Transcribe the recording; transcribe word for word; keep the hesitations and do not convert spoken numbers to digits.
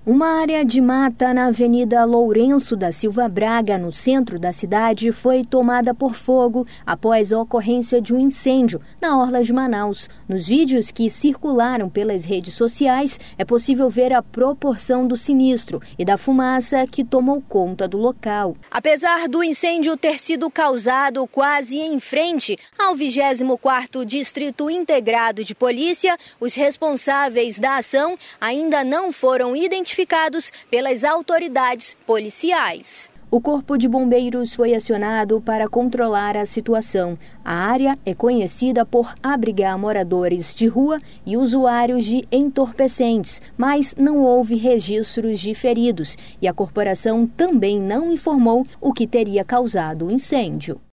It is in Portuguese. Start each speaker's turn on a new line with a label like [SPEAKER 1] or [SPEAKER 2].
[SPEAKER 1] Uma área de mata na Avenida Lourenço da Silva Braga, no centro da cidade, foi tomada por fogo após a ocorrência de um incêndio na orla de Manaus. Nos vídeos que circularam pelas redes sociais, é possível ver a proporção do sinistro e da fumaça que tomou conta do local. Apesar do incêndio ter sido causado quase em frente ao vigésimo quarto Distrito Integrado de Polícia, os responsáveis da ação ainda não foram identificados pelas autoridades policiais. O Corpo de Bombeiros foi acionado para controlar a situação. A área é conhecida por abrigar moradores de rua e usuários de entorpecentes, mas não houve registros de feridos e a corporação também não informou o que teria causado o incêndio.